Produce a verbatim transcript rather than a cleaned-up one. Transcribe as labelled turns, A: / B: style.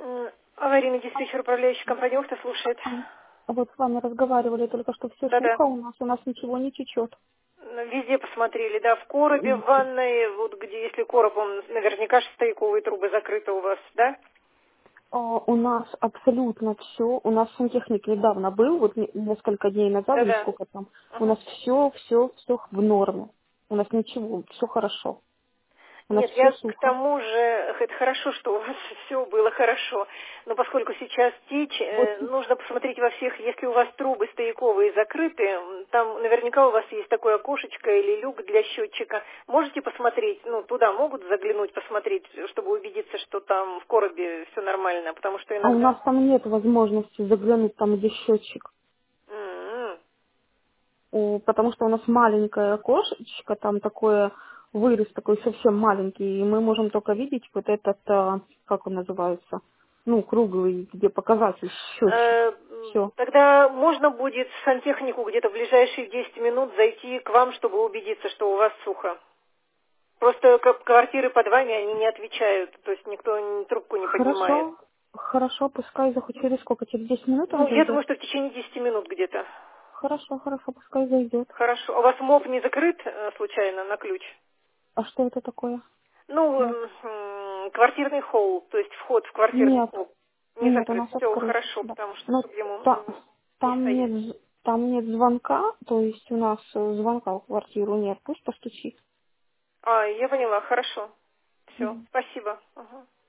A: М, Аварийный диспетчер, управляющий компании «Ухта» слушает.
B: А вот с вами разговаривали только что, все
A: Да-да.
B: сухо у нас, у нас ничего не течет.
A: Ну, Везде посмотрели, да, в коробе, в ванной, вот где, если короб, он наверняка же стояковые трубы закрыты у вас, да?
B: У нас абсолютно все, у нас сантехник недавно был, вот не- несколько дней назад или
A: Да-да.
B: сколько там, у
A: Ага.
B: нас все, все, все в норме. У нас ничего, все хорошо. У нас
A: Нет,
B: все
A: я к
B: сухо.
A: тому же, это хорошо, что у вас все было хорошо, но поскольку сейчас течь,
B: Вот
A: э, нужно посмотреть во всех, если у вас трубы стояковые закрыты, м, там наверняка у вас есть такое окошечко или люк для счетчика. Можете посмотреть, ну, туда могут заглянуть, посмотреть, чтобы убедиться, что там в коробе все нормально, потому что
B: а у
A: иногда...
B: нас там нет возможности заглянуть там, где счетчик.
A: М,
B: О, потому что у нас маленькое окошечко, там такое вырез такой совсем маленький, и мы можем только видеть вот этот, а, как он называется, ну, круглый, где показатель, счетчик.
A: Э, м,
B: Все.
A: Тогда можно будет сантехнику где-то в ближайшие десять минут зайти к вам, чтобы убедиться, что у вас сухо. Просто к- квартиры под вами, они не отвечают, то есть никто н- трубку не поднимает.
B: Хорошо, хорошо, пускай заходит через сколько, через десять минут он
A: Ну, я
B: зайдет?
A: думаю, что в течение десяти минут где-то.
B: Хорошо, хорошо, пускай зайдет.
A: Хорошо. А у вас МОП не закрыт э, случайно на ключ?
B: А что это такое?
A: Ну,
B: Моп?
A: м, м, квартирный холл, то есть вход в квартирный
B: Нет,
A: холл. Не
B: нет, у
A: закрыт.
B: нас
A: Все
B: открыт,
A: хорошо,
B: да.
A: потому что
B: Но
A: чтобы ему
B: та-
A: м, не
B: там
A: стоять.
B: нет, з- там нет звонка, то есть у нас э, звонка в квартиру нет, пусть постучит.
A: А, я поняла, хорошо. Все,
B: Мгм.
A: спасибо. Ага.